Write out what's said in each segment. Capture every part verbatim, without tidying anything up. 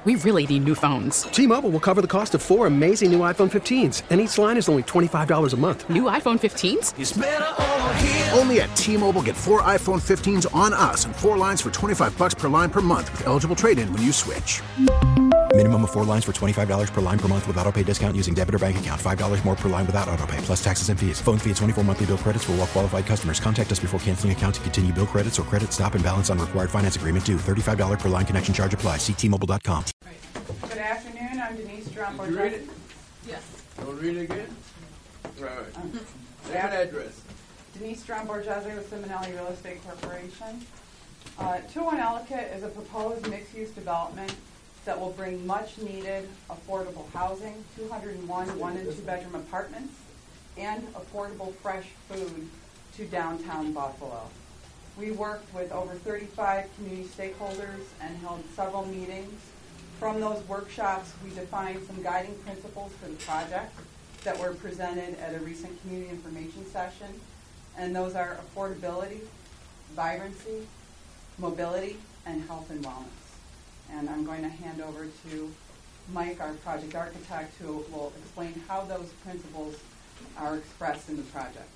We really need new phones. T-Mobile will cover the cost of four amazing new iPhone fifteens, and each line is only twenty-five dollars a month. New iPhone fifteens? It's better over here. Only at T-Mobile, get four iPhone fifteens on us and four lines for twenty-five dollars per line per month with eligible trade-in when you switch. Minimum of four lines for twenty-five dollars per line per month with autopay discount using debit or bank account. five dollars more per line without autopay, plus taxes and fees. Phone fee at twenty-four monthly bill credits for well-qualified customers. Contact us before canceling account to continue bill credits or credit stop and balance on required finance agreement due. thirty-five dollars per line connection charge applies. See T Mobile dot com. Good afternoon. I'm Denise Stromberg. Did you read it? Yes. Don't read it again? Right. Um, Name and address. Denise Stromborgese with Simonelli Real Estate Corporation. Uh, two oh one Ellicott is a proposed mixed-use development that will bring much-needed affordable housing, two hundred one one- and two-bedroom apartments, and affordable fresh food to downtown Buffalo. We worked with over thirty-five community stakeholders and held several meetings. From those workshops, we defined some guiding principles for the project that were presented at a recent community information session, and those are affordability, vibrancy, mobility, and health and wellness. And I'm going to hand over to Mike, our project architect, who will explain how those principles are expressed in the project.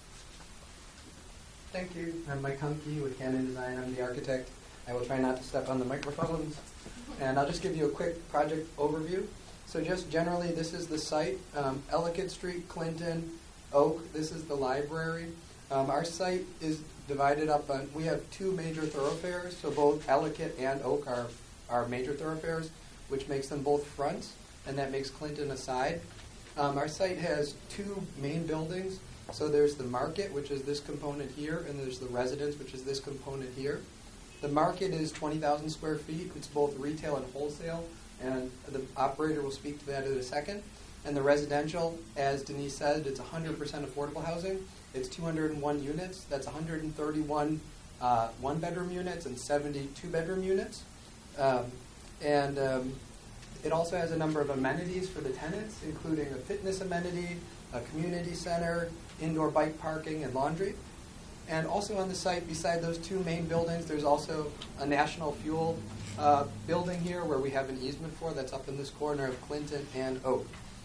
Thank you. I'm Mike Humke with Canon Design. I'm the architect. I will try not to step on the microphones. And I'll just give you a quick project overview. So just generally, this is the site, um, Ellicott Street, Clinton, Oak. This is the library. Um, our site is divided up on, we have two major thoroughfares, so both Ellicott and Oak are, are major thoroughfares, which makes them both fronts, and that makes Clinton a side. Um, our site has two main buildings. So there's the market, which is this component here, and there's the residence, which is this component here. The market is twenty thousand square feet. It's both retail and wholesale, and the operator will speak to that in a second. And the residential, as Denise said, it's one hundred percent affordable housing. It's two hundred one units. That's one hundred thirty-one uh, one-bedroom units and seventy two-bedroom units. Um, and um, it also has a number of amenities for the tenants, including a fitness amenity, a community center, indoor bike parking, and laundry. And also on the site, beside those two main buildings, there's also a National Fuel uh, building here where we have an easement for. That's up in this corner of Clinton and Oak.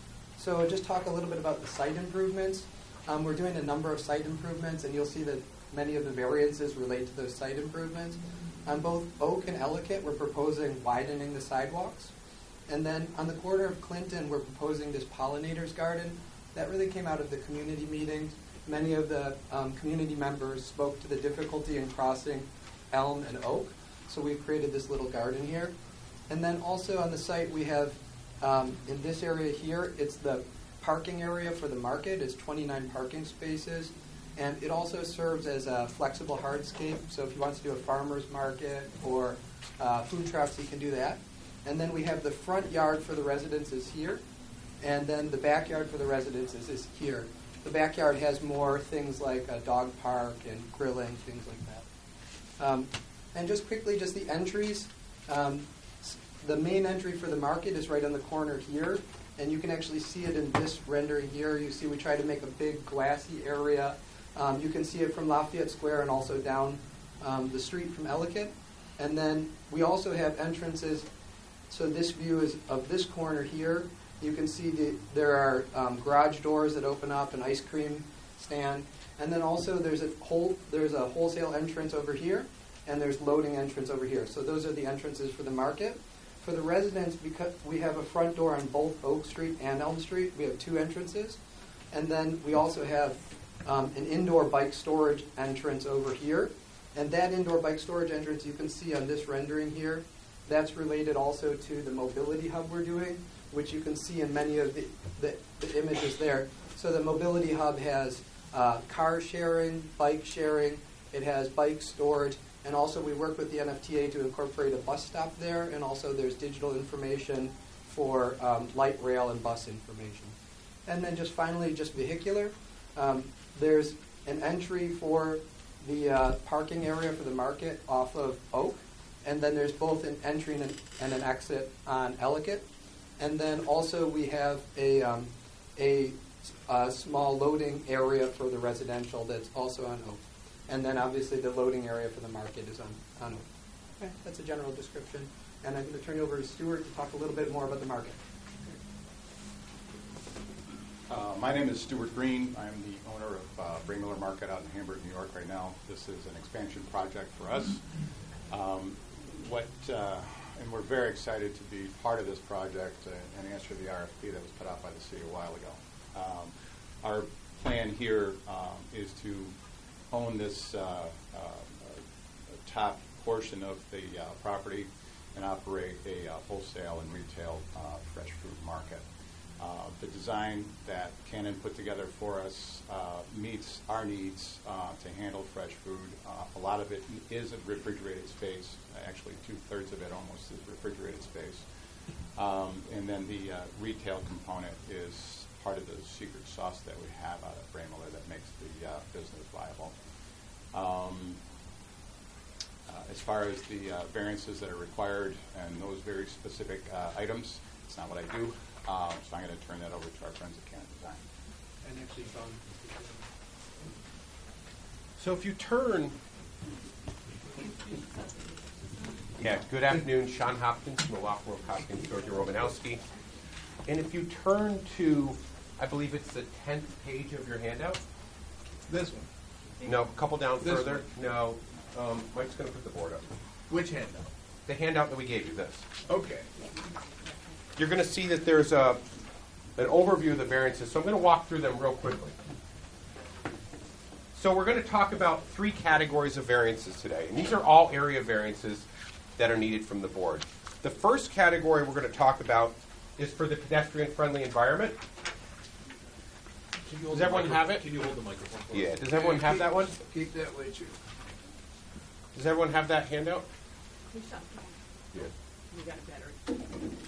So I'll just talk a little bit about the site improvements. Um, we're doing a number of site improvements, and you'll see that many of the variances relate to those site improvements. On both Oak and Ellicott, we're proposing widening the sidewalks. And then on the corner of Clinton, we're proposing this pollinators garden. That really came out of the community meetings. Many of the um, community members spoke to the difficulty in crossing Elm and Oak. So we've created this little garden here. And then also on the site, we have, um, in this area here, it's the parking area for the market. It's twenty-nine parking spaces. And it also serves as a flexible hardscape. So if you want to do a farmer's market or uh, food trucks, you can do that. And then we have the front yard for the residences here. And then the backyard for the residences is here. The backyard has more things like a dog park and grilling, things like that. Um, and just quickly, just the entries. Um, the main entry for the market is right on the corner here. And you can actually see it in this rendering here. You see we try to make a big glassy area. Um, you can see it from Lafayette Square and also down um, the street from Ellicott. And then we also have entrances. So this view is of this corner here. You can see the, there are um, garage doors that open up, an ice cream stand, and then also there's a whole there's a wholesale entrance over here, and there's loading entrance over here. So those are the entrances for the market. For the residents, because we have a front door on both Oak Street and Elm Street, we have two entrances, and then we also have um, an indoor bike storage entrance over here, and that indoor bike storage entrance you can see on this rendering here. That's related also to the mobility hub we're doing, which you can see in many of the, the, the images there. So the mobility hub has uh, car sharing, bike sharing, it has bike storage, and also we work with the N F T A to incorporate a bus stop there, and also there's digital information for um, light rail and bus information. And then just finally, just vehicular. Um, there's an entry for the uh, parking area for the market off of Oak, and then there's both an entry and an, and an exit on Ellicott. And then also we have a, um, a, a small loading area for the residential that's also on Oak. And then obviously the loading area for the market is on, on Oak. Okay, that's a general description. And I'm going to turn you over to Stuart to talk a little bit more about the market. Uh, my name is Stuart Green. I'm the owner of uh, Bray Miller Market out in Hamburg, New York right now. This is an expansion project for us. Um, what, uh, and we're very excited to be part of this project uh, and answer the R F P that was put out by the city a while ago. Um, our plan here um, is to own this uh, uh, top portion of the uh, property and operate a uh, wholesale and retail uh, fresh fruit market. Uh, the design that Canon put together for us uh, meets our needs uh, to handle fresh food. Uh, a lot of it is a refrigerated space. Actually, two-thirds of it almost is refrigerated space. Um, and then the uh, retail component is part of the secret sauce that we have out at Bray Miller that makes the uh, business viable. Um, uh, as far as the uh, variances that are required and those very specific uh, items, it's not what I do. Um, so I'm going to turn that over to our friends at Canon Design. And actually, um, so if you turn, yeah, good afternoon, Sean Hopkins from the law firm of Hopkins, Georgia Romanowski. And if you turn to, I believe it's the tenth page of your handout. This one. No, a couple down This further. No, um, Mike's going to put the board up. Which handout? The handout that we gave you, this. Okay. You're going to see that there's a, an overview of the variances, so I'm going to walk through them real quickly. So we're going to talk about three categories of variances today, and these are all area variances that are needed from the board. The first category we're going to talk about is for the pedestrian-friendly environment. Does everyone have it? Can you hold the microphone for Yeah. us? Does everyone have that one? Keep that way, too. Does everyone have that handout? Yeah. You got a battery.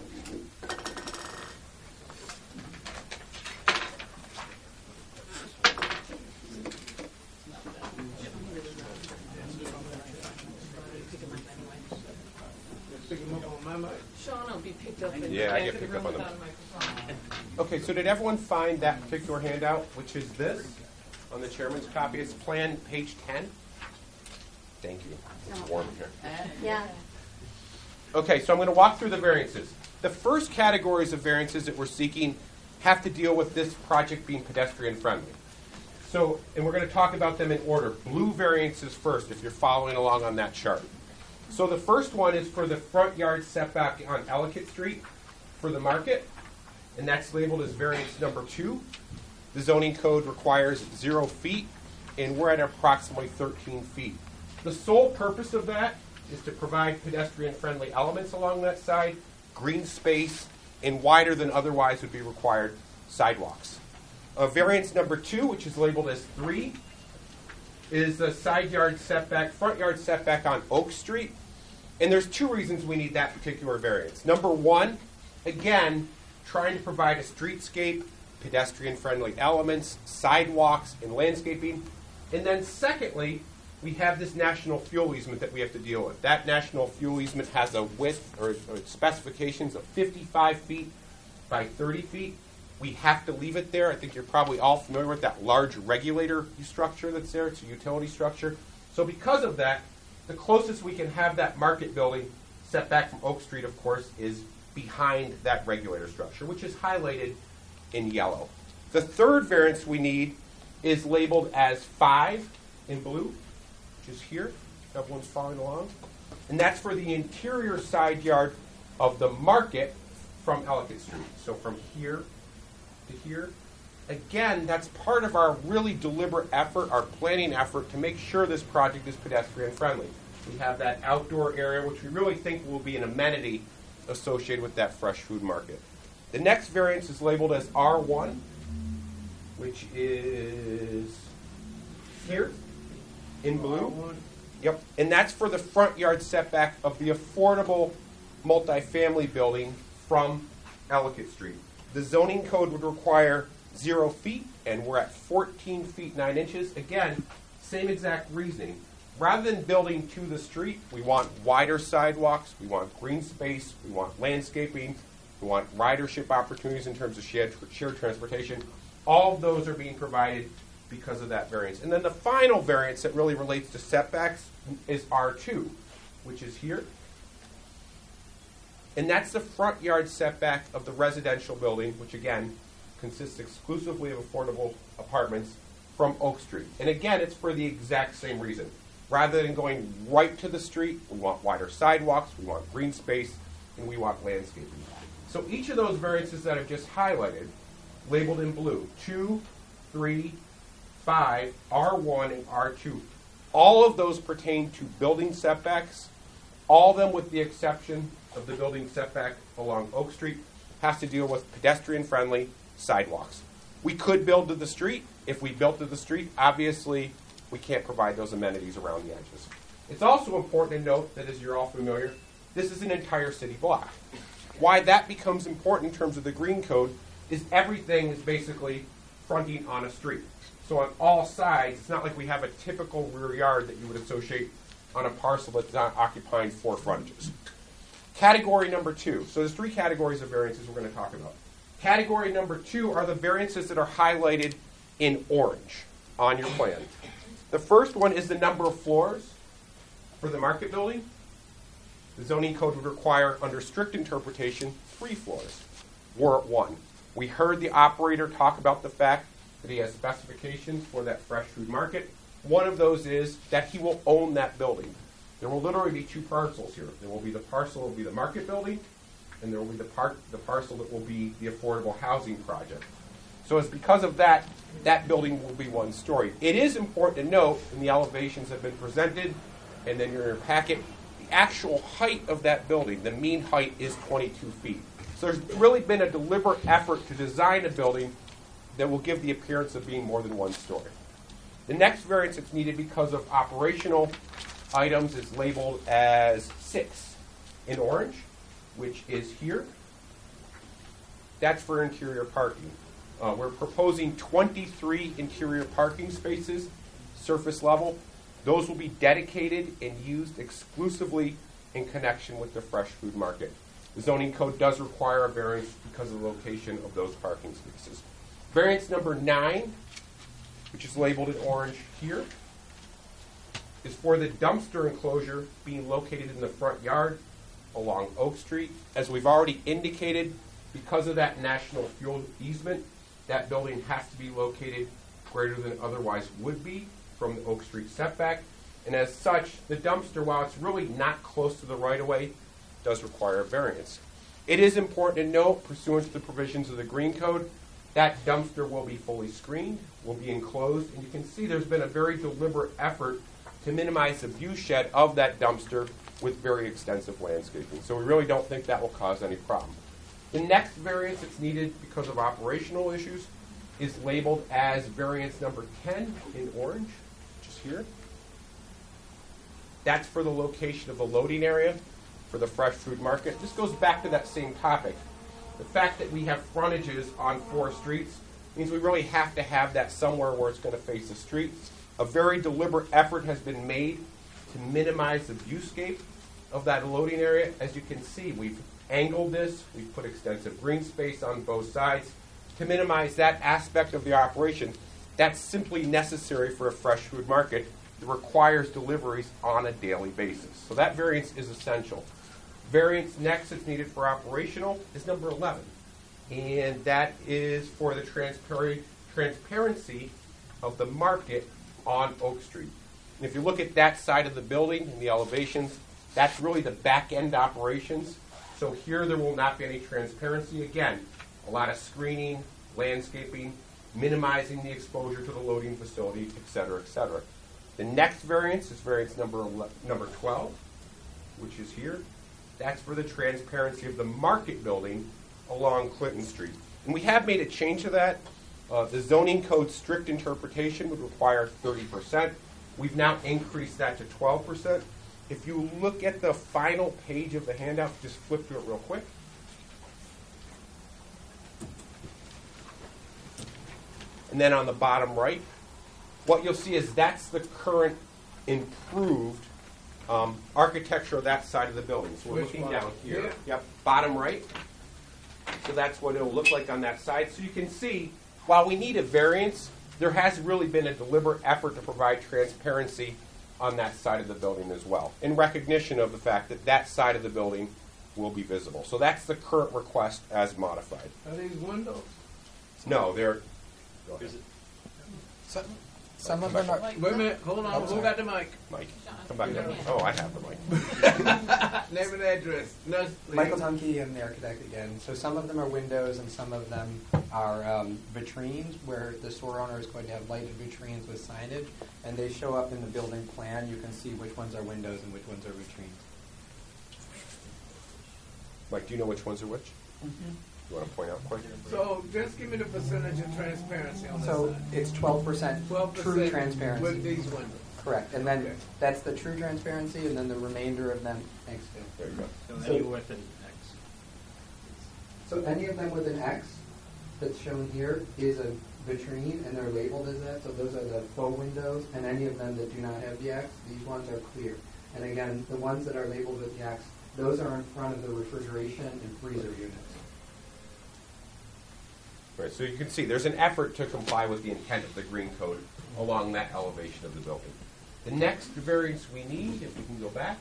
Sean will be picked up. In Yeah, the I back get of picked the up room on them. without a microphone. Okay, so did everyone find that particular handout, which is this, on the chairman's copy? It's plan page ten. Thank you. It's warm here. Yeah. Okay, so I'm going to walk through the variances. The first categories of variances that we're seeking have to deal with this project being pedestrian friendly. So, and we're going to talk about them in order. Blue variances first, if you're following along on that chart. So the first one is for the front yard setback on Ellicott Street for the market, and that's labeled as variance number two. The zoning code requires zero feet, and we're at approximately thirteen feet. The sole purpose of that is to provide pedestrian-friendly elements along that side, green space, and wider than otherwise would be required sidewalks. Uh, variance number two, which is labeled as three, is the side yard setback, front yard setback on Oak Street. And there's two reasons we need that particular variance. Number one, again, trying to provide a streetscape, pedestrian-friendly elements, sidewalks, and landscaping. And then secondly, we have this national fuel easement that we have to deal with. That national fuel easement has a width or, or specifications of fifty-five feet by thirty feet. We have to leave it there. I think you're probably all familiar with that large regulator structure that's there. It's a utility structure. So because of that, the closest we can have that market building set back from Oak Street, of course, is behind that regulator structure, which is highlighted in yellow. The third variance we need is labeled as five in blue, which is here. Everyone's following along. And that's for the interior side yard of the market from Ellicott Street. So from here to here. Again, that's part of our really deliberate effort, our planning effort, to make sure this project is pedestrian friendly. We have that outdoor area, which we really think will be an amenity associated with that fresh food market. The next variance is labeled as R one, which is here in blue. Yep, and that's for the front yard setback of the affordable multifamily building from Ellicott Street. The zoning code would require zero feet, and we're at fourteen feet nine inches. Again, same exact reasoning. Rather than building to the street, we want wider sidewalks, we want green space, we want landscaping, we want ridership opportunities in terms of shared, shared transportation. All of those are being provided because of that variance. And then the final variance that really relates to setbacks is R two, which is here. and that's the front yard setback of the residential building, which again consists exclusively of affordable apartments, from Oak Street. And again, it's for the exact same reason. Rather than going right to the street, we want wider sidewalks, we want green space, and we want landscaping. So each of those variances that I've just highlighted, labeled in blue, two, three, five, R one, and R two, all of those pertain to building setbacks. All of them, with the exception of the building setback along Oak Street, has to deal with pedestrian-friendly sidewalks. We could build to the street. If we built to the street, obviously we can't provide those amenities around the edges. It's also important to note that, as you're all familiar, this is an entire city block. Why that becomes important in terms of the green code is everything is basically fronting on a street. So on all sides, it's not like we have a typical rear yard that you would associate on a parcel that's not occupying four frontages. Category number two. So there's three categories of variances we're going to talk about. Category number two are the variances that are highlighted in orange on your plan. The first one is the number of floors for the market building. The zoning code would require, under strict interpretation, three floors. We're at one. We heard the operator talk about the fact that he has specifications for that fresh food market. One of those is that he will own that building. There will literally be two parcels here. There will be the parcel that will be the market building, and there will be the, par- the parcel that will be the affordable housing project. So it's because of that, that building will be one story. It is important to note, and the elevations have been presented, and then in your packet, the actual height of that building, the mean height, is twenty-two feet. So there's really been a deliberate effort to design a building that will give the appearance of being more than one story. The next variance that's needed because of operational items is labeled as six in orange, which is here. That's for interior parking. Uh, we're proposing twenty-three interior parking spaces, surface level. Those will be dedicated and used exclusively in connection with the fresh food market. The zoning code does require a variance because of the location of those parking spaces. Variance number nine, which is labeled in orange here, is for the dumpster enclosure being located in the front yard along Oak Street. As we've already indicated, because of that national fuel easement, that building has to be located greater than it otherwise would be from the Oak Street setback. And as such, the dumpster, while it's really not close to the right-of-way, does require a variance. It is important to note, pursuant to the provisions of the Green Code, that dumpster will be fully screened, will be enclosed, and you can see there's been a very deliberate effort to minimize the view shed of that dumpster with very extensive landscaping. So we really don't think that will cause any problem. The next variance that's needed because of operational issues is labeled as variance number ten in orange, which is here. That's for the location of the loading area for the fresh food market. This goes back to that same topic. The fact that we have frontages on four streets means we really have to have that somewhere where it's going to face the street. A very deliberate effort has been made to minimize the viewscape of that loading area. As you can see, we've angled this, we've put extensive green space on both sides to minimize that aspect of the operation. That's simply necessary for a fresh food market that requires deliveries on a daily basis. So that variance is essential. Variance next that's needed for operational is number eleven, and that is for the transpar- transparency of the market on Oak Street. And if you look at that side of the building and the elevations, that's really the back-end operations. So here there will not be any transparency. Again, a lot of screening, landscaping, minimizing the exposure to the loading facility, et cetera, et cetera. The next variance is variance number eleven, number twelve, which is here. That's for the transparency of the market building along Clinton Street. And we have made a change to that. Uh, the zoning code strict interpretation would require thirty percent. We've now increased that to twelve percent. If you look at the final page of the handout, just flip through it real quick. And then on the bottom right, what you'll see is that's the current improved um, architecture of that side of the building. So we're Which looking one? down here. Here? Yep, bottom right. So that's what it'll look like on that side. So you can see, while we need a variance, there has really been a deliberate effort to provide transparency on that side of the building as well, in recognition of the fact that that side of the building will be visible. So that's the current request as modified. Are these windows? No, they're. Go ahead. Some, some of them are. Wait a minute, hold on, Oh, who sorry. got the mic? Mike, come back here. Oh, I have the mic. Name and address. Nurse, please. Michael Tunke, I'm the architect again. So some of them are windows and some of them are um, vitrines, where the store owner is going to have lighted vitrines with signage, and they show up in the building plan. You can see which ones are windows and which ones are vitrines. Mike, do you know which ones are which? Mm-hmm. You want to point out quick? So just give me the percentage of transparency on this So side. it's twelve percent Twelve true percent transparency. with these windows. Correct, and then Okay. that's the true transparency, and then the remainder of them, thanks, Phil. There you go. So- any with an X. So any of them with an X that's shown here is a vitrine, and they're labeled as that, so those are the faux windows, and any of them that do not have the X, these ones are clear. And again, the ones that are labeled with the X, those are in front of the refrigeration and freezer units. Right, so you can see there's an effort to comply with the intent of the green code along that elevation of the building. The next variance we need, if we can go back,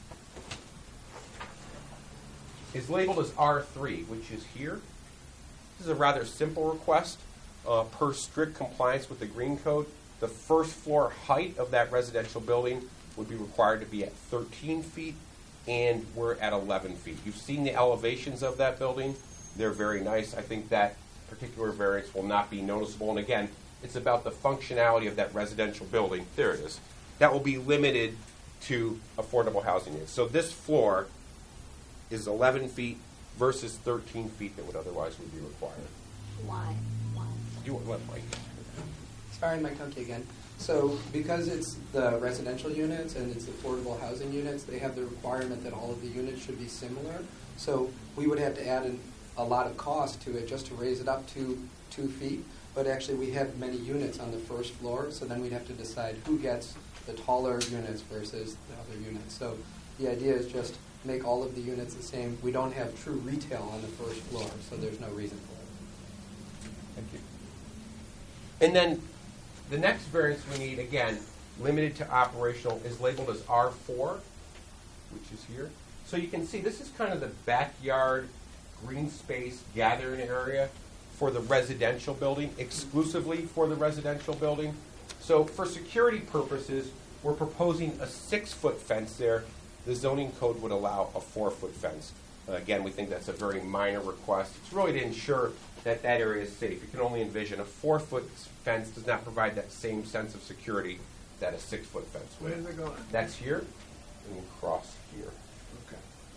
is labeled as R three, which is here. This is a rather simple request. Uh, per strict compliance with the green code, the first floor height of that residential building would be required to be at thirteen feet, and we're at eleven feet. You've seen the elevations of that building. They're very nice. I think that particular variance will not be noticeable. And again, it's about the functionality of that residential building. There it is. That will be limited to affordable housing units. So this floor is eleven feet versus thirteen feet that would otherwise would be required. Why? Why? You want let Mike. Sorry, Mike Tunke again. So because it's the residential units and it's affordable housing units, they have the requirement that all of the units should be similar. So we would have to add in a lot of cost to it just to raise it up to two feet. But actually we have many units on the first floor, so then we'd have to decide who gets the taller units versus the other units. So the idea is just make all of the units the same. We don't have true retail on the first floor, so there's no reason for it. Thank you. And then the next variance we need, again, limited to operational, is labeled as R four, which is here. So you can see this is kind of the backyard green space gathering area for the residential building, exclusively for the residential building. So for security purposes, we're proposing a six-foot fence there. The zoning code would allow a four-foot fence. Uh, again, we think that's a very minor request. It's really to ensure that that area is safe. You can only envision a four-foot fence does not provide that same sense of security that a six-foot fence would. Where's it going? That's here, and we'll cross here. Okay.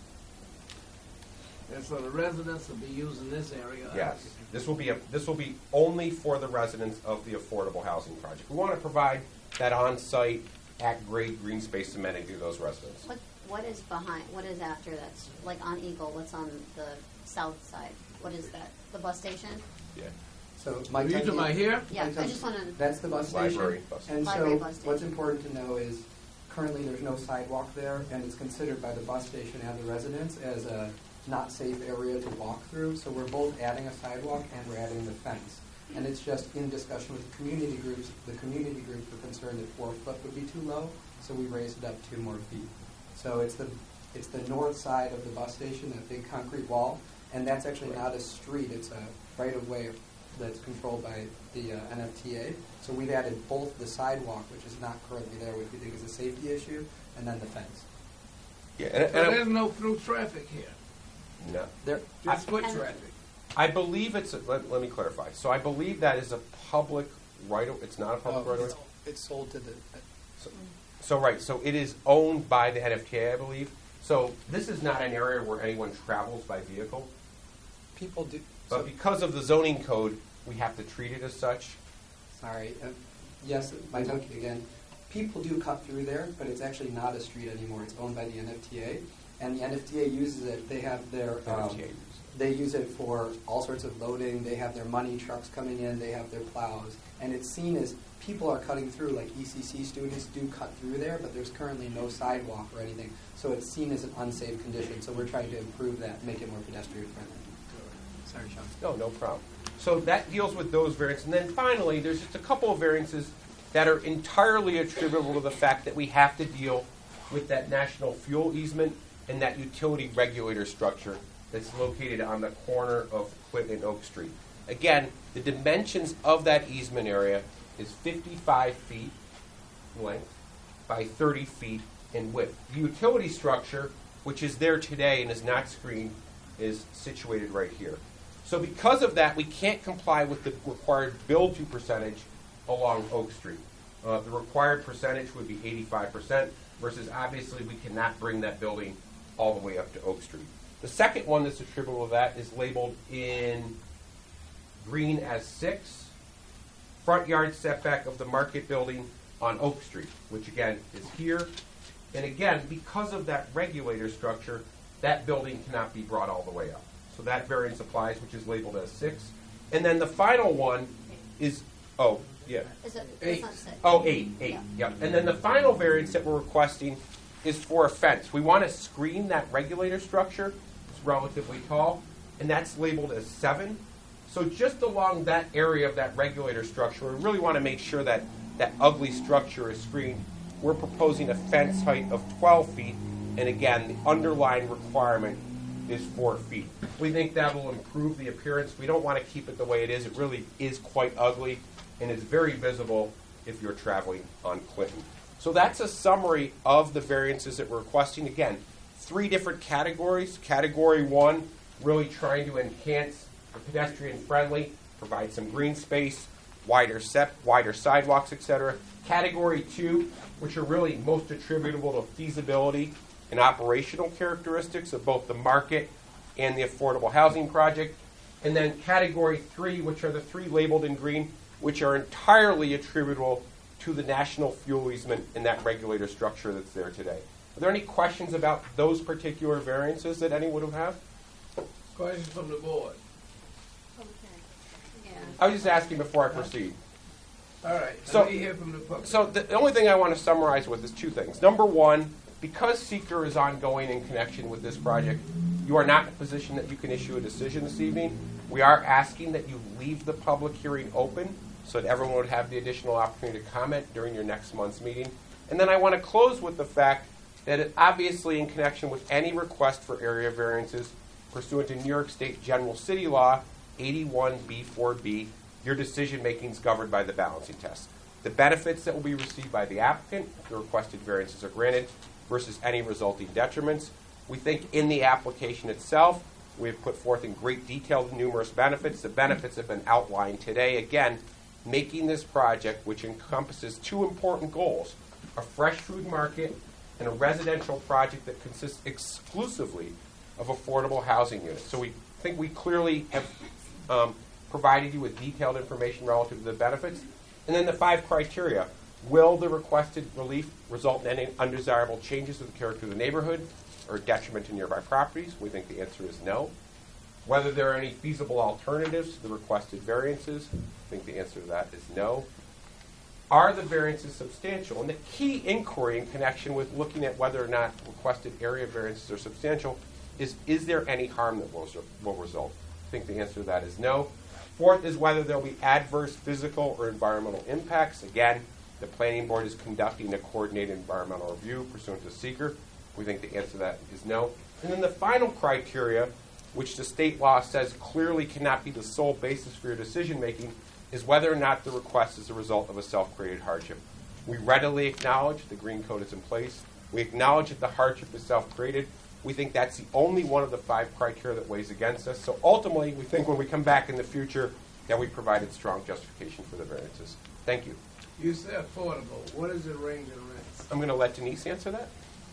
And so the residents will be using this area? Yes, this will be a, this will be only for the residents of the affordable housing project. We want to provide that on-site, at-grade green space amenity to those residents. What What is behind, what is after that's, like on Eagle, what's on the south side? What is that? The bus station? Yeah. So Are Mike you talking Tunke- about here? Yeah, Mike I Tunke- just want to, That's the bus station. Library bus And Library so bus station. what's important to know is currently there's no sidewalk there, and it's considered by the bus station and the residents as a not safe area to walk through. So we're both adding a sidewalk and we're adding the fence. And it's just in discussion with the community groups. The community groups were concerned that four foot would be too low, so we raised it up two more feet. So it's the it's the north side of the bus station, that big concrete wall, and that's actually not a street. It's a right of way that's controlled by the uh, N F T A. So we've added both the sidewalk, which is not currently there, which we think is a safety issue, and then the fence. Yeah, and, So and there's no through traffic here, no. There, just foot And- traffic. I believe it's, a, let, let me clarify. So I believe that is a public right of, it's not a public oh, right of it's, way? it's sold to the. So, so right, so it is owned by the N F T A, I believe. So this is not an area where anyone travels by vehicle. People do. But So, because of the zoning code, we have to treat it as such. sorry. Uh, yes, my Tunke again. People do cut through there, but it's actually not a street anymore. It's owned by the N F T A, and the N F T A uses it. They have their. The Um, N F T A uses They use it for all sorts of loading. They have their money trucks coming in. They have their plows. And it's seen as people are cutting through, like E C C students do cut through there, but there's currently no sidewalk or anything. So it's seen as an unsafe condition. So we're trying to improve that, make it more pedestrian friendly. Sorry, Sean. No, no problem. So that deals with those variants. And then finally, there's just a couple of variances that are entirely attributable to the fact that we have to deal with that national fuel easement and that utility regulator structure that's located on the corner of Clinton and Oak Street. Again, the dimensions of that easement area is fifty-five feet in length by thirty feet in width. The utility structure, which is there today and is not screened, is situated right here. So because of that, we can't comply with the required build-to percentage along Oak Street. Uh, the required percentage would be eighty-five percent, versus obviously we cannot bring that building all the way up to Oak Street. The second one that's attributable to that is labeled in green as six, front yard setback of the market building on Oak Street, which again is here. And again, because of that regulator structure, that building cannot be brought all the way up. So that variance applies, which is labeled as six. And then the final one is, oh, yeah. Is it, Eight. it's not six. Oh, eight, eight, Yeah. yep. And then the final variance that we're requesting is for a fence. We want to screen that regulator structure. It's relatively tall, and that's labeled as seven. So just along that area of that regulator structure, we really want to make sure that that ugly structure is screened. We're proposing a fence height of twelve feet, and again, the underlying requirement is four feet. We think that will improve the appearance. We don't want to keep it the way it is. It really is quite ugly, and it's very visible if you're traveling on Clinton. So that's a summary of the variances that we're requesting. Again, three different categories. Category one, really trying to enhance the pedestrian friendly, provide some green space, wider set, wider sidewalks, et cetera. Category two, which are really most attributable to feasibility and operational characteristics of both the market and the affordable housing project. And then category three, which are the three labeled in green, which are entirely attributable to the national fuel easement and that regulator structure that's there today. Are there any questions about those particular variances that anyone would have? Questions from the board? Okay. Yeah. I was just asking before I proceed. All right. So- Let me hear from the public. So the, the only thing I want to summarize with is two things. Number one, because seeker is ongoing in connection with this project, you are not in a position that you can issue a decision this evening. We are asking that you leave the public hearing open so that everyone would have the additional opportunity to comment during your next month's meeting. And then I want to close with the fact that it, obviously in connection with any request for area variances pursuant to New York State General City Law eighty-one B four B, your decision making is governed by the balancing test. The benefits that will be received by the applicant if the requested variances are granted versus any resulting detriments. We think in the application itself, we have put forth in great detail the numerous benefits. The benefits have been outlined today. Again, making this project, which encompasses two important goals, a fresh food market and a residential project that consists exclusively of affordable housing units. So we think we clearly have um, provided you with detailed information relative to the benefits. And then the five criteria. Will the requested relief result in any undesirable changes to the character of the neighborhood or detriment to nearby properties? We think the answer is no. Whether there are any feasible alternatives to the requested variances? I think the answer to that is no. Are the variances substantial? And the key inquiry in connection with looking at whether or not requested area variances are substantial is, is there any harm that will, will result? I think the answer to that is no. Fourth is whether there will be adverse physical or environmental impacts. Again, the planning board is conducting a coordinated environmental review pursuant to seeker. We think the answer to that is no. And then the final criteria, which the state law says clearly cannot be the sole basis for your decision making, is whether or not the request is a result of a self-created hardship. We readily acknowledge the green code is in place. We acknowledge that the hardship is self-created. We think that's the only one of the five criteria that weighs against us. So ultimately, we think when we come back in the future that we provided strong justification for the variances. Thank you. You said affordable. What is the range of rents? I'm going to let Denise answer that.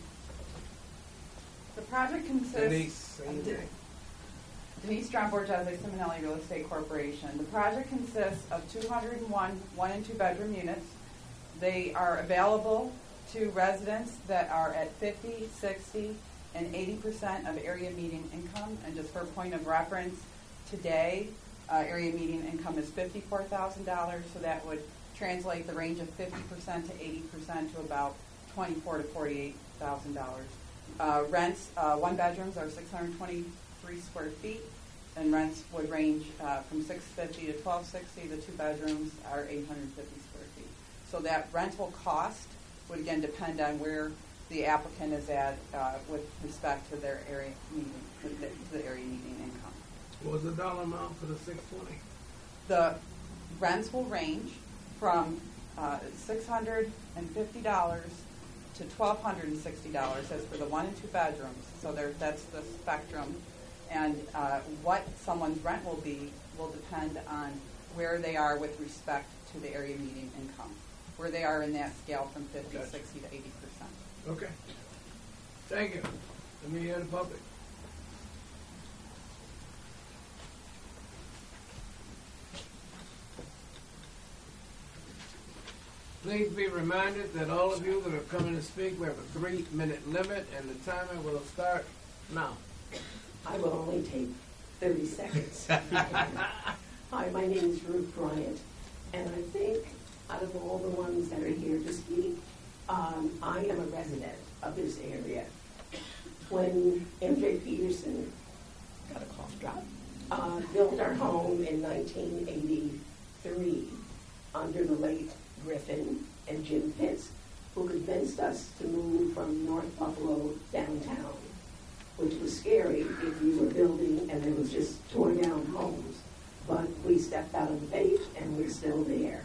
The project consists. Denise, same of- thing. Denise John Borgese, Simonelli Real Estate Corporation. The project consists of two hundred one one and two bedroom units. They are available to residents that are at fifty, sixty, and eighty percent of area median income. And just for a point of reference, today, uh, area median income is fifty-four thousand dollars, so that would translate the range of fifty percent to eighty percent to about twenty-four to forty-eight thousand dollars. Uh, rents, uh, one bedrooms are six hundred twenty-three square feet, and rents would range uh, from six fifty to twelve sixty. The two bedrooms are eight hundred fifty square feet. So that rental cost would again depend on where the applicant is at uh, with respect to their area median, to the, to the area median income. What was the dollar amount for the six twenty? The rents will range from uh, six hundred fifty dollars to twelve hundred sixty dollars as for the one and two bedrooms. So there, that's the spectrum. And uh, what someone's rent will be will depend on where they are with respect to the area median income, where they are in that scale from fifty, Gotcha. sixty to eighty percent. Okay. Thank you. Let me hear the public. Please be reminded that all of you that are coming to speak, we have a three-minute limit, and the timer will start now. I will only take thirty seconds. Hi, my name is Ruth Bryant, and I think out of all the ones that are here to speak, um, I am a resident of this area. When M J Peterson, got a cough drop, uh, built our home in nineteen eighty-three under the late Griffin and Jim Pitts, who convinced us to move from North Buffalo downtown, which was scary if you were building and there was just torn down homes. But we stepped out of faith and we're still there.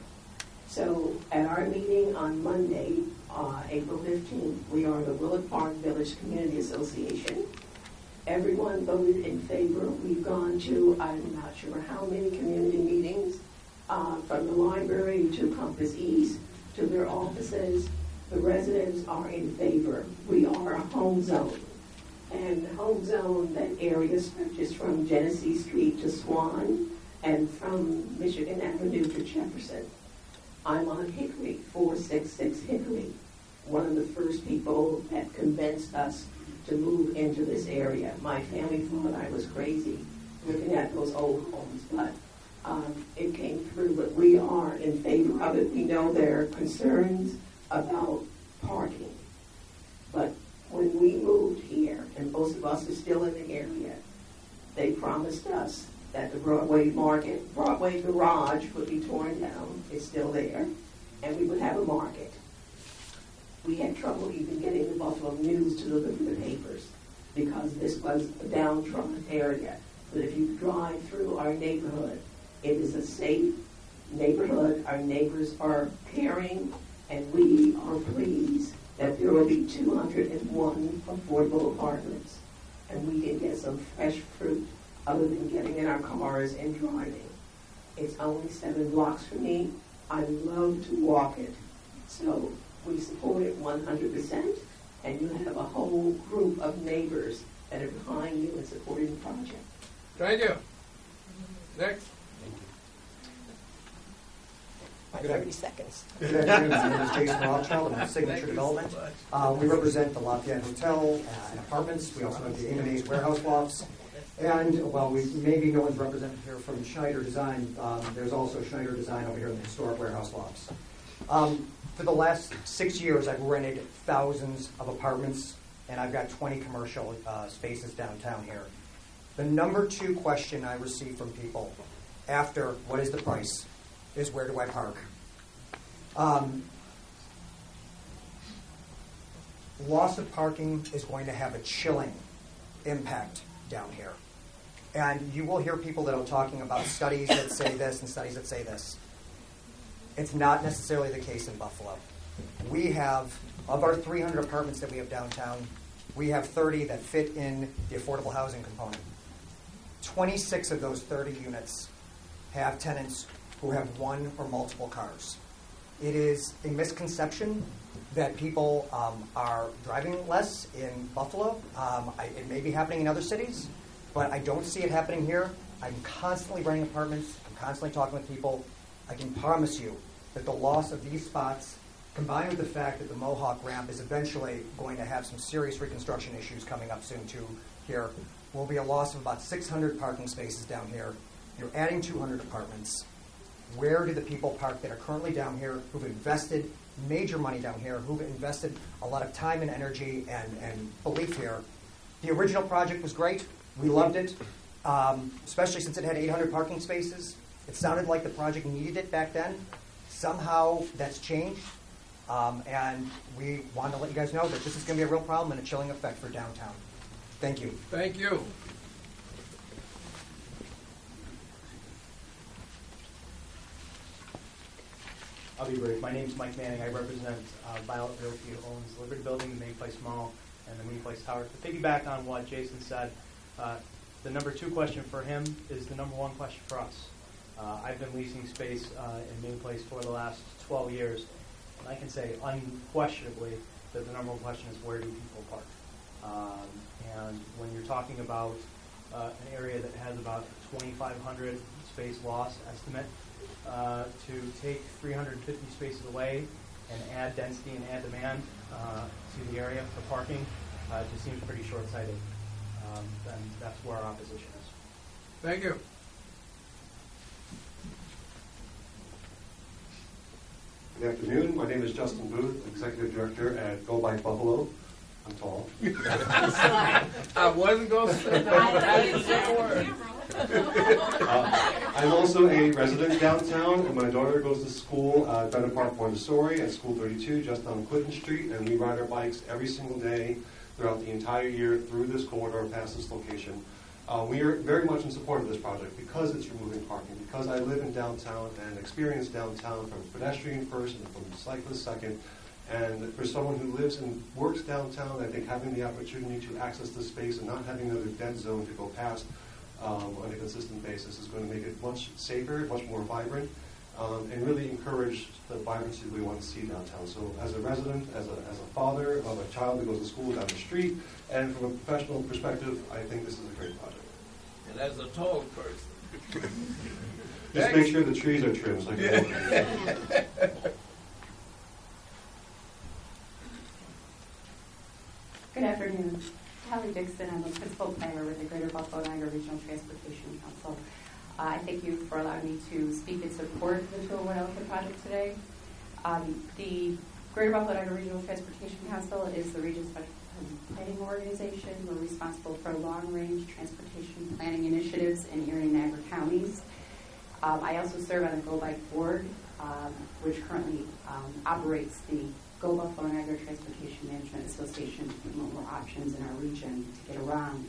So at our meeting on Monday, uh, April fifteenth, we are the Willard Park Village Community Association. Everyone voted in favor. We've gone to, I'm not sure how many community meetings, uh, from the library to Compass East to their offices. The residents are in favor. We are a home zone. And the home zone, that area stretches from Genesee Street to Swan and from Michigan Avenue to Jefferson. I'm on Hickory, four sixty-six Hickory, one of the first people that convinced us to move into this area. My family thought I was crazy looking at those old homes, but um, it came through. But we are in favor of it. We know there are concerns about parking, but when we moved here, and most of us are still in the area, they promised us that the Broadway Market, Broadway Garage would be torn down. It's still there, and we would have a market. We had trouble even getting the Buffalo News to deliver the papers because this was a downtrodden area. But if you drive through our neighborhood, it is a safe neighborhood. Our neighbors are caring, and we are pleased that there will be two hundred one affordable apartments, and we can get some fresh fruit other than getting in our cars and driving. It's only seven blocks from me. I love to walk it. So we support it one hundred percent, and you have a whole group of neighbors that are behind you and supporting the project. Thank you. Next. My thirty seconds. Good afternoon. My name is Jason Rothschild. I'm with Signature Development. Uh, we represent the Lafayette Hotel uh, and apartments. We also have the Innovative Warehouse Lofts. And while we maybe no one's represented here from Schneider Design, um, there's also Schneider Design over here in the historic warehouse lofts. Um, for the last six years, I've rented thousands of apartments, and I've got twenty commercial uh, spaces downtown here. The number two question I receive from people after what is the price is where do I park? Um, loss of parking is going to have a chilling impact down here. And you will hear people that are talking about studies that say this and studies that say this. It's not necessarily the case in Buffalo. We have, of our three hundred apartments that we have downtown, we have thirty that fit in the affordable housing component. twenty-six of those thirty units have tenants who have one or multiple cars. It is a misconception that people um, are driving less in Buffalo. Um, I, it may be happening in other cities, but I don't see it happening here. I'm constantly renting apartments. I'm constantly talking with people. I can promise you that the loss of these spots, combined with the fact that the Mohawk ramp is eventually going to have some serious reconstruction issues coming up soon too here, will be a loss of about six hundred parking spaces down here. You're adding two hundred apartments. Where do the people park that are currently down here, who've invested major money down here, who've invested a lot of time and energy and, and belief here? The original project was great. We loved it, um, especially since it had eight hundred parking spaces. It sounded like the project needed it back then. Somehow that's changed. Um, and we want to let you guys know that this is going to be a real problem and a chilling effect for downtown. Thank you. Thank you. I'll be brief. My name is Mike Manning. I represent uh, Violet Realty, who owns the Liberty Building, the Main Place Mall, and the Main Place Tower. To piggyback on what Jason said, uh, the number two question for him is the number one question for us. Uh, I've been leasing space uh, in Main Place for the last twelve years, and I can say unquestionably that the number one question is where do people park? Um, and when you're talking about uh, an area that has about twenty-five hundred space loss estimate, Uh, to take three hundred fifty spaces away and add density and add demand uh, to the area for parking uh, just seems pretty short-sighted. Um, and that's where our opposition is. Thank you. Good afternoon. My name is Justin Booth, Executive Director at Go Bike Buffalo. I'm tall. I wasn't going to say that. I didn't say a word. Uh, I'm also a resident downtown, and my daughter goes to school at uh, Bennett Park Montessori at School thirty-two, just on Clinton Street, and we ride our bikes every single day throughout the entire year through this corridor past this location. Uh, we are very much in support of this project because it's removing parking, because I live in downtown and experience downtown from pedestrian first and from cyclist second. And for someone who lives and works downtown, I think having the opportunity to access the space and not having another dead zone to go past um, on a consistent basis is going to make it much safer, much more vibrant, um, and really encourage the vibrancy we want to see downtown. So as a resident, as a, as a father of a child who goes to school down the street, and from a professional perspective, I think this is a great project. And as a tall person. Just make sure the trees are trimmed. So I can Good afternoon. Kelly Dixon. I'm a principal planner with the Greater Buffalo Niagara Regional Transportation Council. Uh, I thank you for allowing me to speak in support of the two oh one Ellicott project today. Um, the Greater Buffalo Niagara Regional Transportation Council is the region's planning organization. We're responsible for long-range transportation planning initiatives in Erie and Niagara counties. Um, I also serve on the Go Bike Board, um, which currently um, operates the Go Buffalo Niagara Transportation Management Association to promote more options in our region to get around.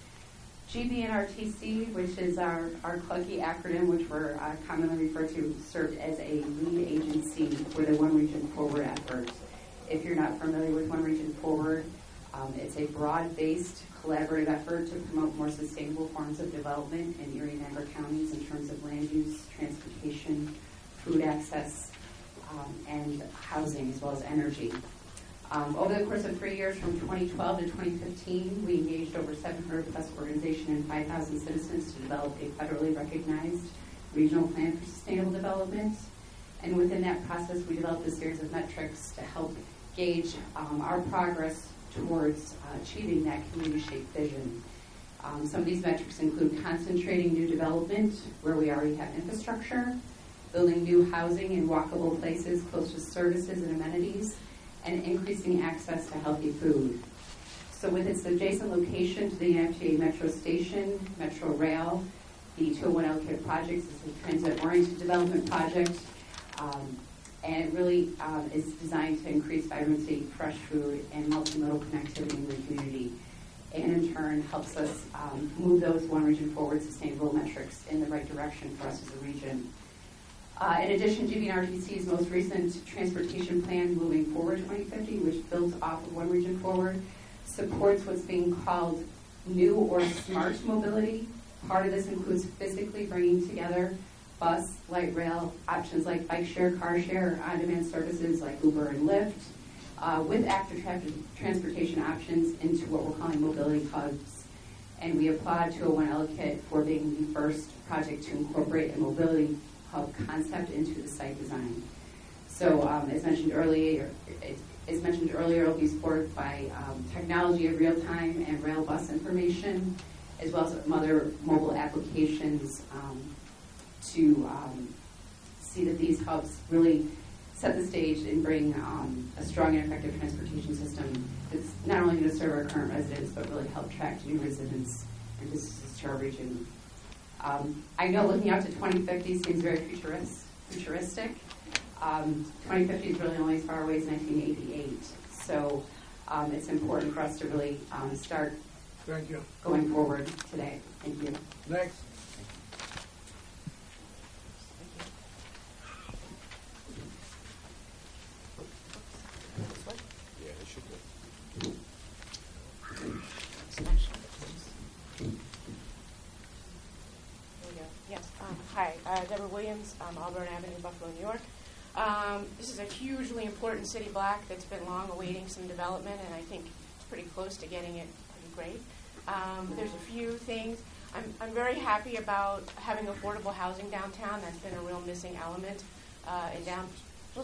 G B N R T C, which is our, our clunky acronym, which we're uh, commonly referred to, served as a lead agency for the One Region Forward effort. If you're not familiar with One Region Forward, um, it's a broad-based collaborative effort to promote more sustainable forms of development in Erie and Niagara counties in terms of land use, transportation, food access, Um, and housing, as well as energy. Um, over the course of three years, from twenty twelve to twenty fifteen, we engaged over seven hundred plus organizations and five thousand citizens to develop a federally recognized regional plan for sustainable development. And within that process, we developed a series of metrics to help gauge um, our progress towards uh, achieving that community-shaped vision. Um, some of these metrics include concentrating new development where we already have infrastructure, building new housing in walkable places close to services and amenities, and increasing access to healthy food. So with its adjacent location to the N F T A Metro Station, Metro Rail, the two oh one Ellicott project is a transit-oriented development project, um, and it really um, is designed to increase vibrancy, fresh food, and multimodal connectivity in the community, and in turn helps us um, move those One Region Forward sustainable metrics in the right direction for us as a region. Uh, in addition, G B N R T C's most recent transportation plan, Moving Forward twenty fifty, which builds off of One Region Forward, supports what's being called new or smart mobility. Part of this includes physically bringing together bus, light rail, options like bike share, car share, on-demand services like Uber and Lyft, uh, with active tra- transportation options into what we're calling mobility hubs. And we applaud two oh one Ellicott for being the first project to incorporate a mobility hub concept into the site design. So um, as mentioned earlier, as mentioned earlier, it'll be supported by um, technology of real-time and rail bus information, as well as some other mobile applications um, to um, see that these hubs really set the stage and bring um, a strong and effective transportation system that's not only going to serve our current residents, but really help attract new residents and businesses to our region. Um, I know looking out to twenty fifty seems very futurist, futuristic, Um, twenty fifty is really only as far away as nineteen eighty-eight. So um, it's important for us to really um, start Thank you. going forward today. Thank you. Next. Yeah, it should be. There we go. Yes. Um, hi, uh, Deborah Williams, um, Auburn Avenue, Buffalo, New York. Um, this is a hugely important city block that's been long awaiting some development, and I think it's pretty close to getting it pretty great. Um, there's a few things. I'm, I'm very happy about having affordable housing downtown. That's been a real missing element uh, in down. Oh.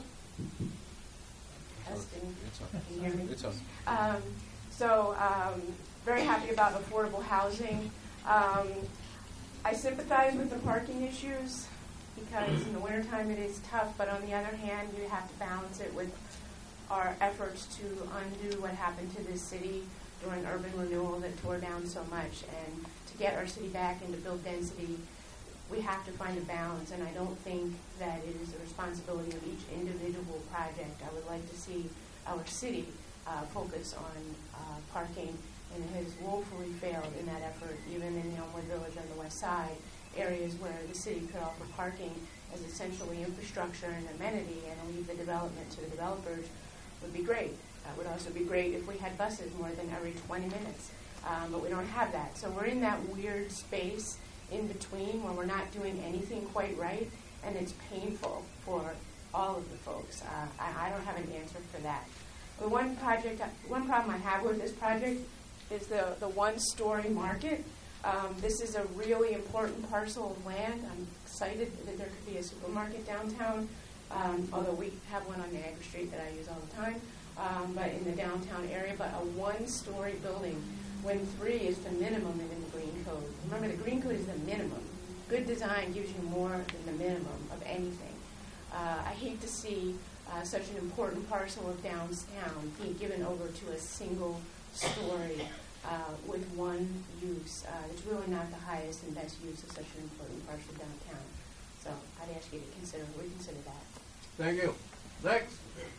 Testing. Can you hear me? It's on. Um, so, um, very happy about affordable housing. Um, I sympathize with the parking issues because in the wintertime it is tough, but on the other hand, you have to balance it with our efforts to undo what happened to this city during urban renewal that tore down so much. And to get our city back and to build density, we have to find a balance, and I don't think that it is the responsibility of each individual project. I would like to see our city uh, focus on uh, parking, and it has woefully failed in that effort, even in the Elmwood Village on the west side, areas where the city could offer parking as essentially infrastructure and amenity and leave the development to the developers would be great. It would also be great if we had buses more than every twenty minutes, um, but we don't have that. So we're in that weird space in between where we're not doing anything quite right, and it's painful for all of the folks. Uh, I, I don't have an answer for that. The one project, one problem I have with this project is the, the one-story market. Um, this is a really important parcel of land. I'm excited that there could be a supermarket downtown, um, although we have one on Niagara Street that I use all the time, um, but in the downtown area. But a one-story building, when three is the minimum in the Green Code. Remember, the Green Code is the minimum. Good design gives you more than the minimum of anything. Uh, I hate to see uh, such an important parcel of downtown being given over to a single story uh, with one use. Uh, it's really not the highest and best use of such an important parcel downtown. So I'd ask you to consider, reconsider that. Thank you. Next.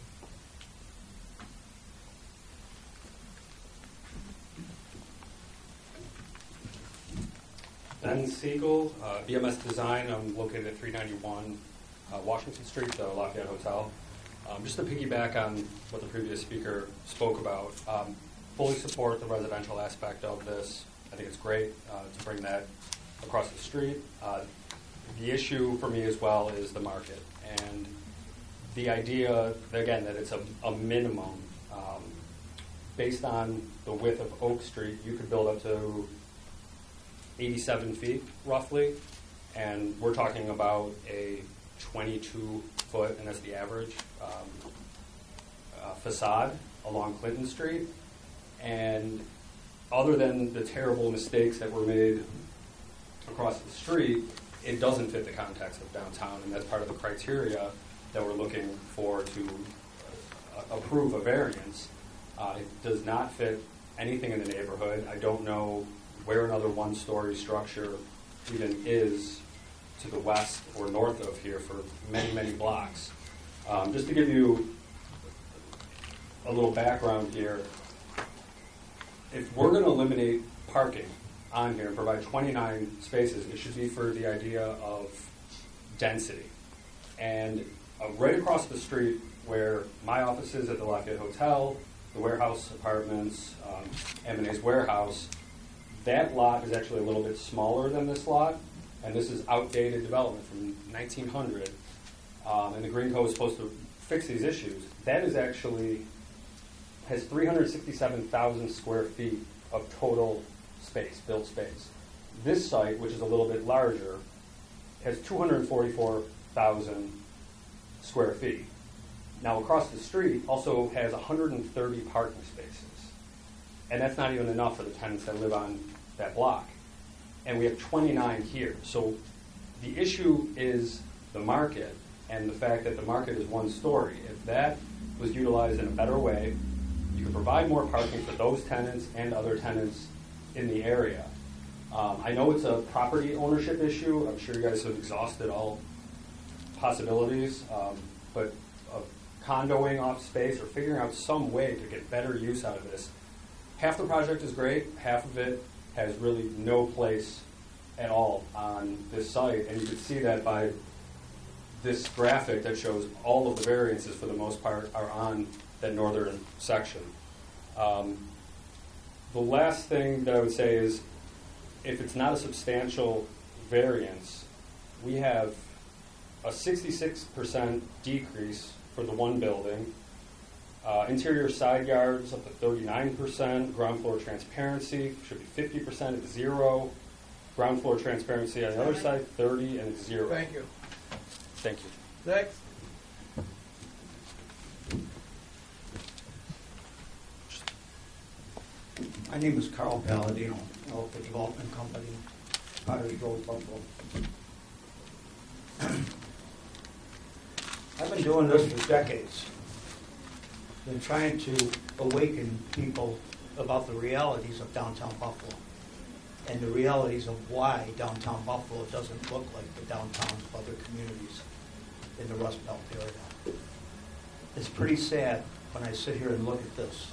Ben Siegel, uh, B M S Design. I'm located at three ninety-one uh, Washington Street, the Lafayette Hotel. Um, just to piggyback on what the previous speaker spoke about, um, fully support the residential aspect of this. I think it's great uh, to bring that across the street. Uh, the issue for me as well is the market. And the idea, again, that it's a, a minimum. Um, based on the width of Oak Street, you could build up to eighty-seven feet, roughly. And we're talking about a twenty-two foot, and that's the average, um, uh, facade along Clinton Street. And other than the terrible mistakes that were made across the street, it doesn't fit the context of downtown, and that's part of the criteria that we're looking for to uh, approve a variance. Uh, it does not fit anything in the neighborhood. I don't know where another one-story structure even is to the west or north of here for many, many blocks. Um, just to give you a little background here, if we're going to eliminate parking on here and provide twenty-nine spaces, it should be for the idea of density. And uh, right across the street where my office is at the Lafayette Hotel, the warehouse apartments, um, M and A's warehouse, that lot is actually a little bit smaller than this lot, and this is outdated development from nineteen hundred, um, and the Green Code is supposed to fix these issues. That is actually, has three hundred sixty-seven thousand square feet of total space, built space. This site, which is a little bit larger, has two hundred forty-four thousand square feet. Now, across the street also has one hundred thirty parking spaces. And that's not even enough for the tenants that live on that block. And we have twenty-nine here. So the issue is the market and the fact that the market is one story. If that was utilized in a better way, you could provide more parking for those tenants and other tenants in the area. Um, I know it's a property ownership issue. I'm sure you guys have exhausted all possibilities. Um, but of condoing off space or figuring out some way to get better use out of this. Half the project is great, half of it has really no place at all on this site, and you can see that by this graphic that shows all of the variances for the most part are on that northern section. Um, the last thing that I would say is if it's not a substantial variance, we have a sixty-six percent decrease for the one building, uh, interior side yards up to thirty-nine percent, ground floor transparency should be fifty percent at zero, ground floor transparency on the other side, thirty and zero. Thank you. Thank you. Next. My name is Carl Palladino, Elka Development Company, Pottery Road, Buffalo. I've been doing this for decades. Been trying to awaken people about the realities of downtown Buffalo and the realities of why downtown Buffalo doesn't look like the downtowns of other communities in the Rust Belt area. It's pretty sad when I sit here and look at this.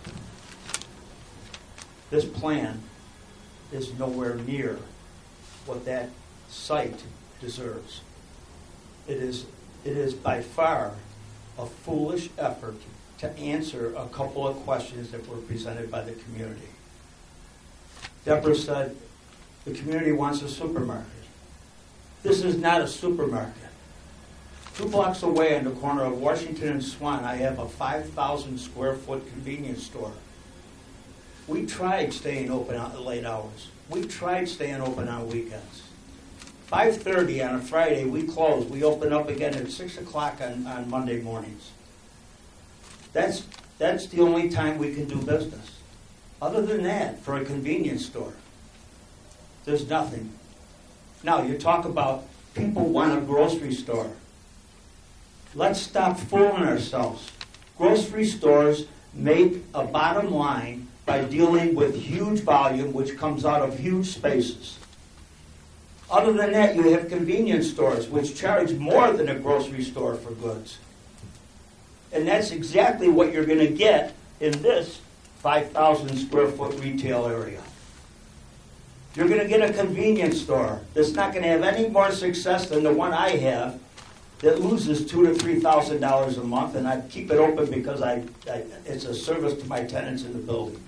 This plan is nowhere near what that site deserves. It is, it is by far a foolish effort to answer a couple of questions that were presented by the community. Deborah said, the community wants a supermarket. This is not a supermarket. Two blocks away on the corner of Washington and Swan, I have a five thousand square foot convenience store. We tried staying open at late hours. We tried staying open on weekends. five thirty on a Friday, we close. We open up again at six o'clock on, on Monday mornings. That's, that's the only time we can do business. Other than that, for a convenience store, there's nothing. Now, you talk about people want a grocery store. Let's stop fooling ourselves. Grocery stores make a bottom line by dealing with huge volume, which comes out of huge spaces. Other than that, you have convenience stores, which charge more than a grocery store for goods. And that's exactly what you're going to get in this five thousand square foot retail area. You're going to get a convenience store that's not going to have any more success than the one I have that loses two to three thousand dollars a month, and I keep it open because I, I it's a service to my tenants in the building.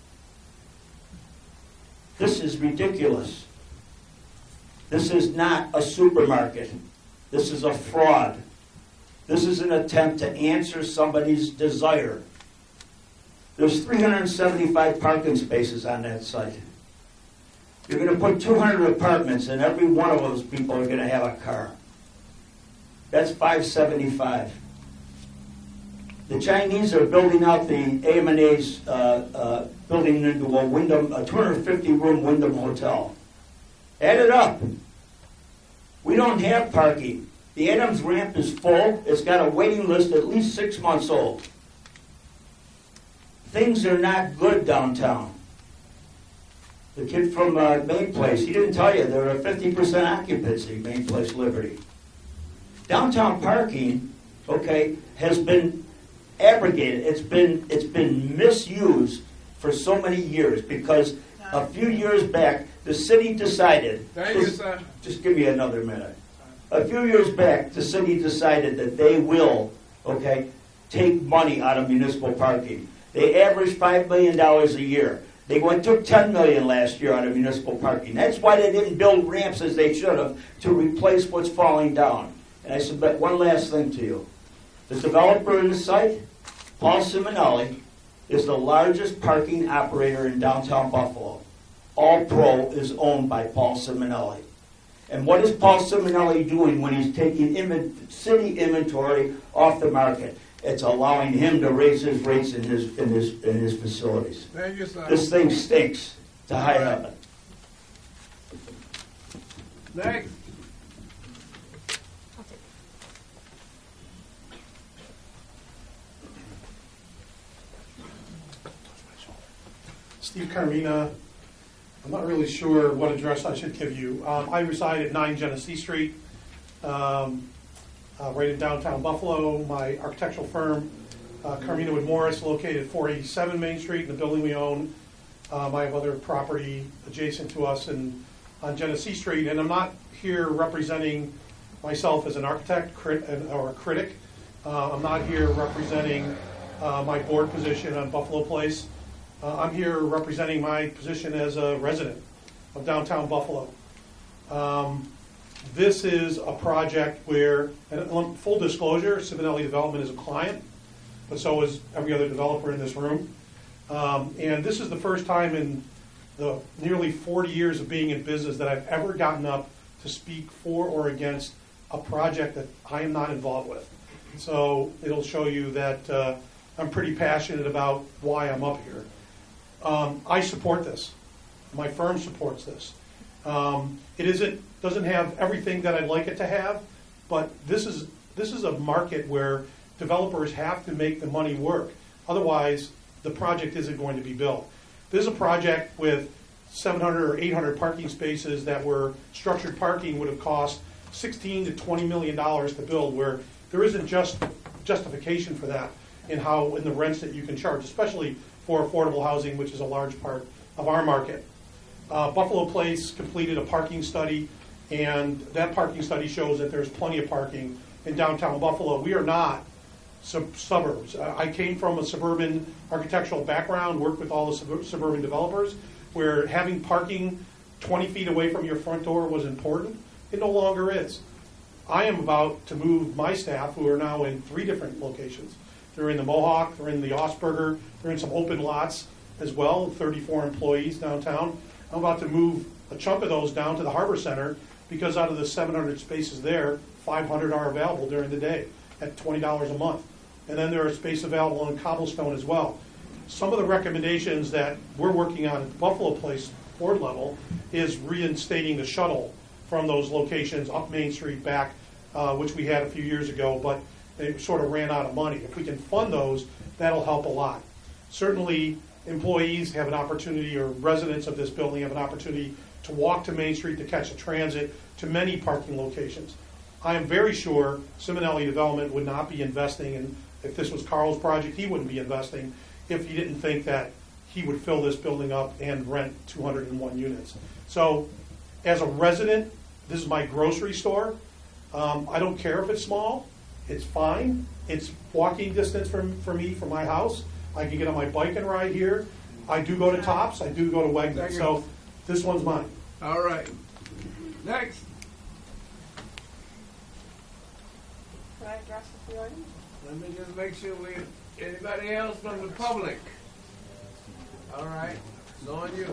This is ridiculous. This is not a supermarket. This is a fraud. This is an attempt to answer somebody's desire. There's three hundred seventy-five parking spaces on that site. You're going to put two hundred apartments, and every one of those people are going to have a car. That's five seventy-five. The Chinese are building out the A M and A's, uh, uh, building into a Wyndham, a two hundred fifty room Wyndham hotel. Add it up. We don't have parking. The Adams ramp is full. It's got a waiting list at least six months old. Things are not good downtown. The kid from uh, Main Place, he didn't tell you there are fifty percent occupancy, Main Place Liberty. Downtown parking, okay, has been abrogated. It's been it's been misused for so many years because a few years back the city decided. Thank you, sir. Just give me another minute. A few years back, the city decided that they will, okay, take money out of municipal parking. They average five million dollars a year. They went took ten million dollars last year out of municipal parking. That's why they didn't build ramps as they should have to replace what's falling down. And I submit one last thing to you. The developer in the site, Paul Simonelli, is the largest parking operator in downtown Buffalo. All Pro is owned by Paul Simonelli. And what is Paul Simonelli doing when he's taking inven- city inventory off the market? It's allowing him to raise his rates in his in his in his facilities. Thank you, sir. This thing stinks to high heaven. Next. Steve Carmina. I'm not really sure what address I should give you. Um, I reside at nine Genesee Street. Um, uh, right in downtown Buffalo. My architectural firm, uh, Carmina Wood Morris, located at four eighty-seven Main Street, in the building we own. Um, I have other property adjacent to us in, on Genesee Street, and I'm not here representing myself as an architect crit, or a critic. Uh, I'm not here representing uh, my board position on Buffalo Place. Uh, I'm here representing my position as a resident of downtown Buffalo. Um, this is a project where, and full disclosure, Simonelli Development is a client, but so is every other developer in this room. Um, and this is the first time in the nearly forty years of being in business that I've ever gotten up to speak for or against a project that I am not involved with. So it'll show you that uh, I'm pretty passionate about why I'm up here. Um, I support this. My firm supports this. Um, it isn't doesn't have everything that I'd like it to have, but this is this is a market where developers have to make the money work. Otherwise, the project isn't going to be built. This is a project with seven hundred or eight hundred parking spaces that were structured parking would have cost sixteen to twenty million dollars to build, where there isn't just justification for that in how in the rents that you can charge, especially for affordable housing, which is a large part of our market. Uh, Buffalo Place completed a parking study, and that parking study shows that there's plenty of parking in downtown Buffalo. We are not sub- suburbs. Uh, I came from a suburban architectural background, worked with all the sub- suburban developers, where having parking twenty feet away from your front door was important. It no longer is. I am about to move my staff, who are now in three different locations. They're in the Mohawk, they're in the Osberger, they're in some open lots as well, thirty-four employees downtown. I'm about to move a chunk of those down to the Harbor Center, because out of the seven hundred spaces there, five hundred are available during the day at twenty dollars a month. And then there are space available in Cobblestone as well. Some of the recommendations that we're working on at the Buffalo Place board level is reinstating the shuttle from those locations up Main Street back, uh, which we had a few years ago, but it sort of ran out of money. If we can fund those, that'll help a lot. Certainly, employees have an opportunity, or residents of this building have an opportunity to walk to Main Street to catch a transit to many parking locations. I am very sure Simonelli Development would not be investing, and if this was Carl's project, he wouldn't be investing if he didn't think that he would fill this building up and rent two hundred one units. So, as a resident, this is my grocery store. Um, I don't care if it's small. It's fine. It's walking distance from, for me from my house. I can get on my bike and ride here. I do go to Tops. I do go to Wegmans. So this one's mine. All right. Next. Can I address the audience? Let me just make sure we, anybody else from the public? All right. It's on you.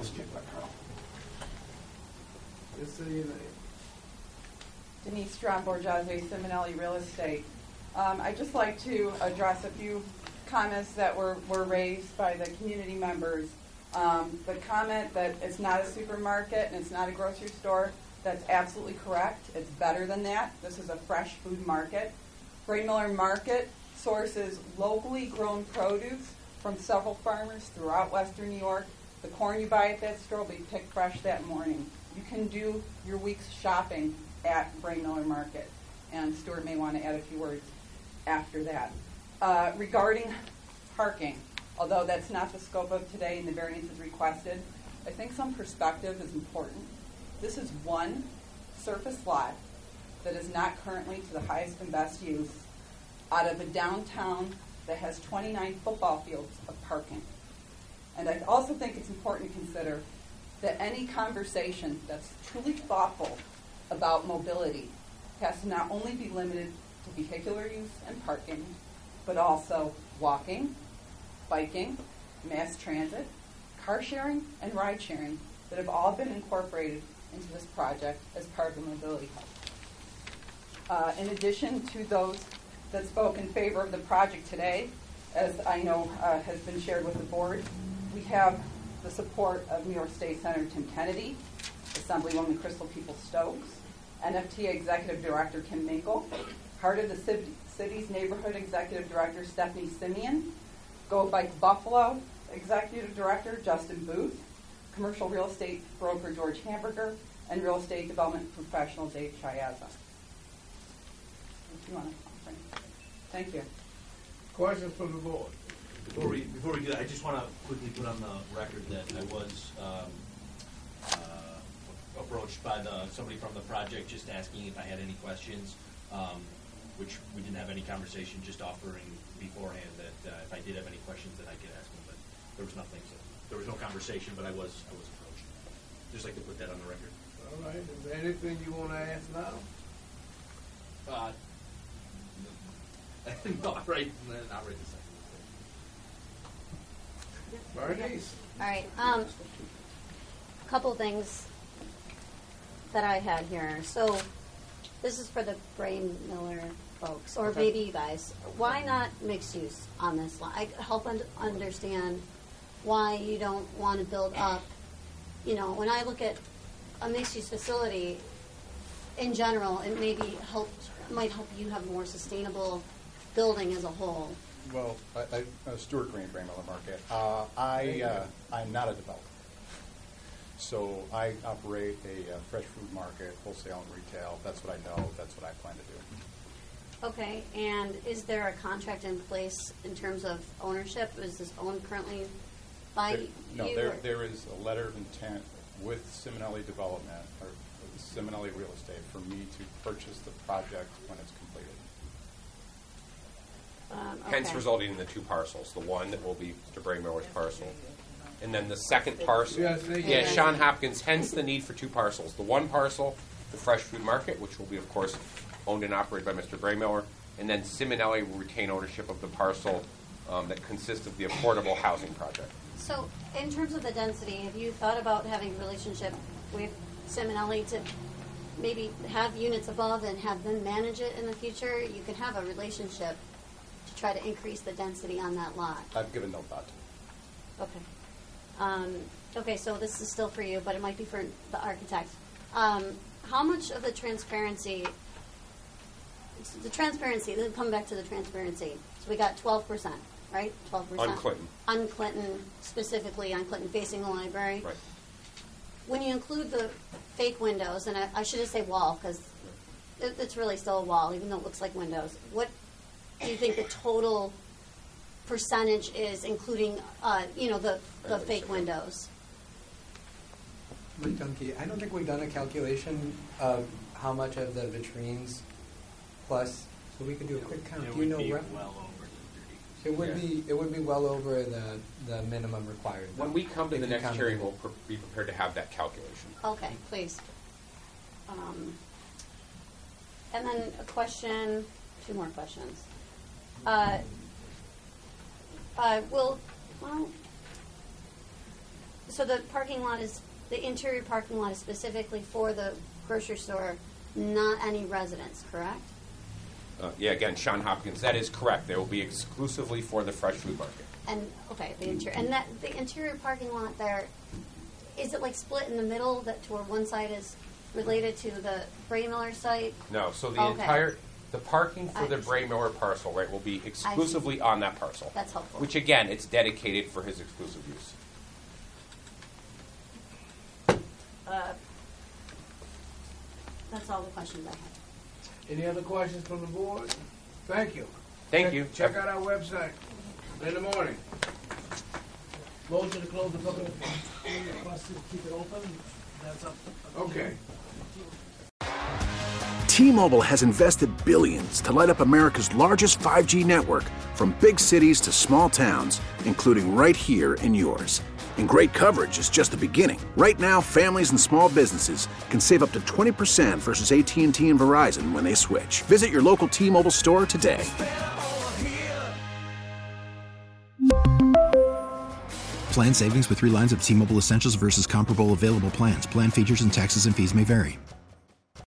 Just so you know. Denise Strong, Borgese, Simonelli Real Estate. Um, I'd just like to address a few comments that were, were raised by the community members. Um, the comment that it's not a supermarket and it's not a grocery store, that's absolutely correct. It's better than that. This is a fresh food market. Bray Miller Market sources locally grown produce from several farmers throughout Western New York. The corn you buy at that store will be picked fresh that morning. You can do your week's shopping at Bray Miller Market. And Stuart may want to add a few words after that. Uh, regarding parking, although that's not the scope of today and the variance is requested, I think some perspective is important. This is one surface lot that is not currently to the highest and best use out of a downtown that has twenty-nine football fields of parking. And I also think it's important to consider that any conversation that's truly thoughtful about mobility has to not only be limited to vehicular use and parking, but also walking, biking, mass transit, car sharing, and ride sharing that have all been incorporated into this project as part of the mobility hub. Uh, in addition to those that spoke in favor of the project today, as I know uh, has been shared with the board, we have the support of New York State Senator Tim Kennedy, Assemblywoman Crystal Peoples-Stokes, N F T A Executive Director Kim Minkle, Heart of the City's Neighborhood Executive Director Stephanie Simeon, Go Bike Buffalo Executive Director Justin Booth, Commercial Real Estate Broker George Hamburger, and Real Estate Development Professional Dave Chiazza. you want to offer. Thank you. Questions from the board? Before we, before we do that, I just want to quickly put on the record that I was um, uh, approached by the somebody from the project just asking if I had any questions, um, which we didn't have any conversation, just offering beforehand that uh, if I did have any questions that I could ask them, but there was nothing, so there was no conversation, but I was I was approached. Just like to put that on the record. All right, is there anything you want to ask now? Uh, no, right, not right this second. Bernice? All right. Um, a couple things that I had here. So this is for the Brain Miller folks, or Okay. maybe you guys. Why not mixed use on this lot? I help un- understand why you don't want to build up. You know, when I look at a mixed use facility, in general, it maybe help might help you have a more sustainable building as a whole. Well, I, I, uh, Stuart Green, Brain Miller Market. Uh, I, uh, I'm not a developer. So I operate a uh, fresh food market, wholesale and retail. That's what I know. That's what I plan to do. Okay, and is there a contract in place in terms of ownership? Is this owned currently by There- No, you? there, or- there is a letter of intent with Simonelli Development, or Simonelli Real Estate, for me to purchase the project when it's completed. Um, Hence okay. resulting in the two parcels, the one that will be Mister Braymiller's parcel, and then the second parcel. Yes, they Yeah, can. Sean Hopkins, hence the need for two parcels. The one parcel, the Fresh Food Market, which will be, of course, owned and operated by Mister Braymiller, and then Simonelli will retain ownership of the parcel um, that consists of the affordable housing project. So, in terms of the density, have you thought about having a relationship with Simonelli to maybe have units above and have them manage it in the future? You could have a relationship to try to increase the density on that lot. I've given no thought to it. Okay. Um, okay, so this is still for you, but it might be for the architect. Um, how much of the transparency, the transparency, then come back to the transparency. So we got twelve percent, right? twelve percent. On Clinton. On Clinton, specifically on Clinton facing the library. Right. When you include the fake windows, and I, I shouldn't say wall, because it, it's really still a wall, even though it looks like windows, what do you think the total percentage is, including, uh, you know, the, the fake windows? Mike Dunke, I don't think we've done a calculation of how much of the vitrines plus, so we could do a quick count. It Do you know would be rough- well over the thirty. It would Yeah. be, it would be well over the, the minimum required. When we come to If the you next counted hearing, it. we'll pre- be prepared to have that calculation. Okay, please. Um, and then a question, two more questions. Uh, uh, will, well, so the parking lot is, the interior parking lot is specifically for the grocery store, not any residents, correct? Uh, yeah, again, Sean Hopkins, that is correct. They will be exclusively for the Fresh Food Market. And, okay, the interior, and that, the interior parking lot there, is it like split in the middle, that to where one side is related to the Braymiller site? No, so the Okay. entire, the parking for I the see. Braymiller parcel, right, will be exclusively on that parcel. That's helpful. Which, again, it's dedicated for his exclusive use. Uh, that's all the questions I have. Any other questions from the board? Thank you. Thank Check- you. Check out our website in the morning. Motion to close the public. Requested to keep it open. That's up. Okay. T-Mobile has invested billions to light up America's largest five G network, from big cities to small towns, including right here in yours. And great coverage is just the beginning. Right now, families and small businesses can save up to twenty percent versus A T and T and Verizon when they switch. Visit your local T-Mobile store today. Plan savings with three lines of T-Mobile Essentials versus comparable available plans. Plan features and taxes and fees may vary.